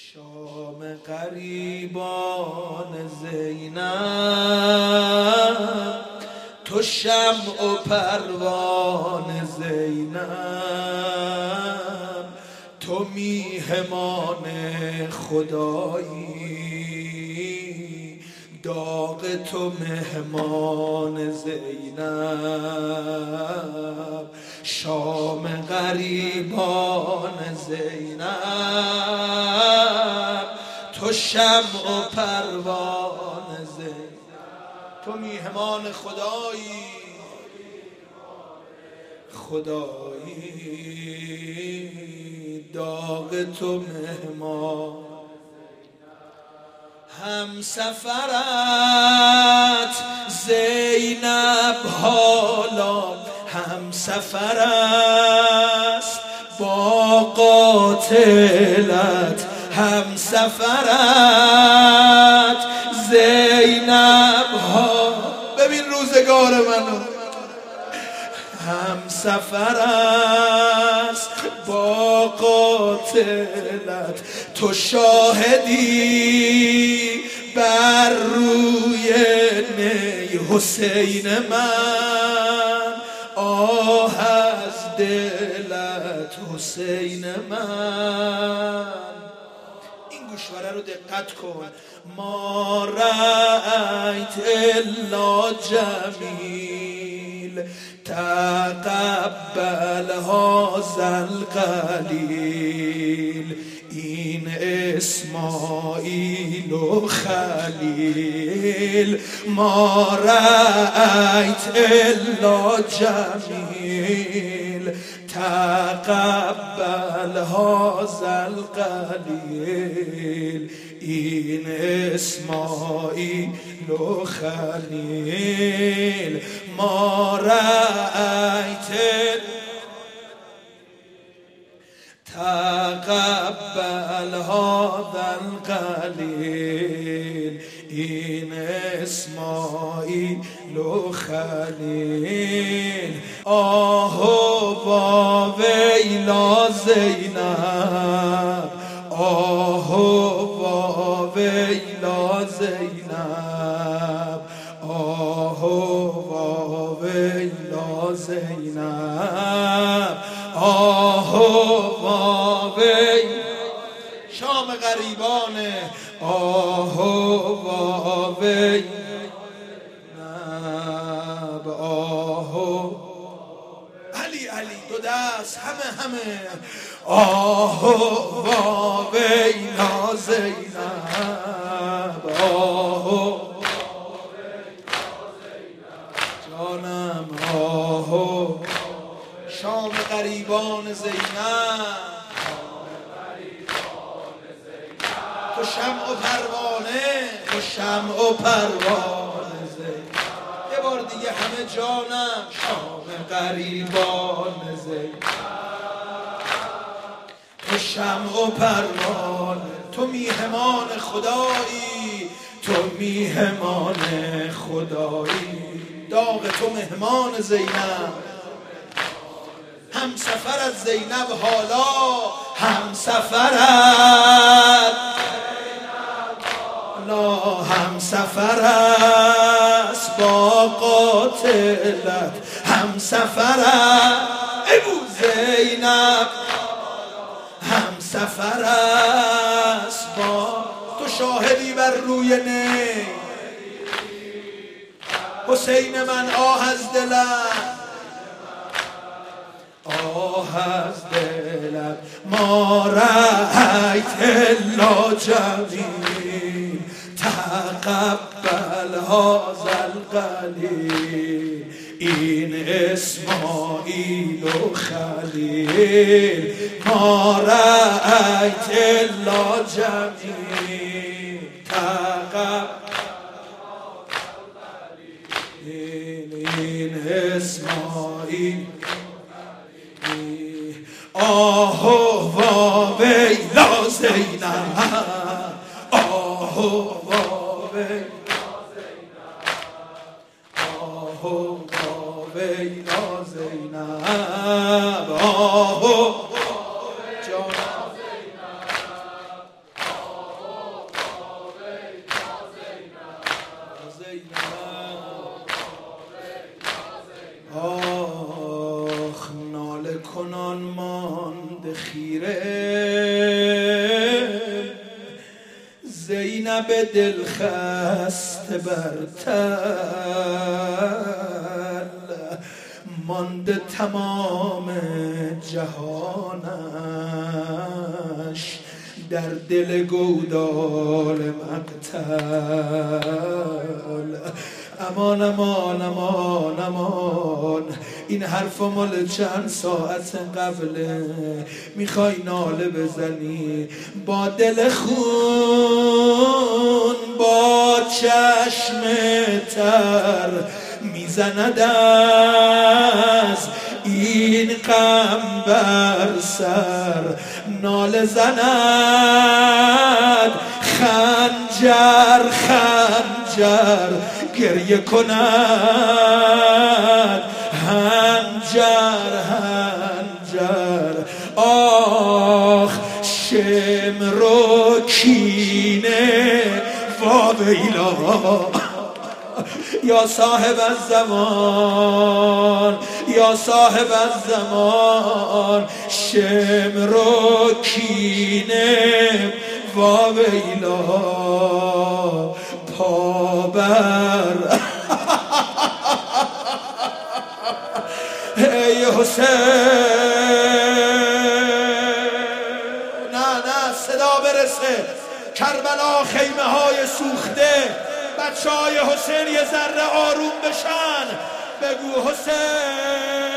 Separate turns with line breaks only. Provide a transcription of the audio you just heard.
شام غریبان زینب، تو شمع و پروان زینب، تو میهمان خدایی، داغ تو مهمان زینب. شام غریبان زینب، تو شمع و پروان زینب، تو میهمان خدایی، داغ تو مهمان. هم سفرت زینب حالا هم سفر است با قاتلت، هم سفرت زینب ها. ببین روزگار منو، هم سفر است با قاتلت، تو شاهدی بر روی نی حسین من، آه از دلت حسین من. این گوشواره رو دقت کن. ما رأیت الا جمیل، تقبل هذا القلیل. این اسماعیل و خلیل، ما رأیت الا جمیل، تقبل هذا القلیل. این اسماعیل و خلیل، ما رأیت تقبل هذا القلیل. این اسماعیل و خلیل. آه و ویلا زینب، آه و ویلا زینب، آه و ویلا زینب، آه و ویلا. شام غریبانه، آه و ویلا، آه. علی دو دست همه آه و ویلا زینب، آه جانم، آه. شام غریبان زینب، تو شمع و پروانه، تو شمع و پروانه زینب. یه بار دیگه همه جانم. شام غریبان زینب، تو شمع و پروانه، تو میهمان خدایی، تو میهمان خدایی، داغ تو مهمان زینب. هم سفر از زینب حالا، هم سفر حالا، هم سفر است با قاتلت، هم سفر ابو زینب، هم سفر است با. تو شاهدی بر روی نی حسین من، آه از دلم، آه از دلم. ما رأیت الا جمیل، تقبل هذا القلیل. این اسماعیل و خلیل، ما رأیت الا جمیل، تقبل این اسماعیل. آه و ویلا زینب، آه و ویلا زینب، آه و ویلا زینب، آه جان زینب. لب دل خسته برتل مانده تمام جهانش در دل گودال مقتل. امان امان امان امان، این حرف مال چند ساعت قبله. میخوای ناله بزنی با دل خون، با چشم تر میزند از این غم بر سر. ناله زند خنجر خنجر، گریه کند هنجر هنجر. آخ شمر و کینه واویلا، یا صاحب الزمان یا صاحب الزمان. شمر و کینه واویلا، پابر ای حسین. نه صدا برسه کربلا، خیمه های سوخته، بچه های حسین یه ذره آروم بشن. بگو حسین.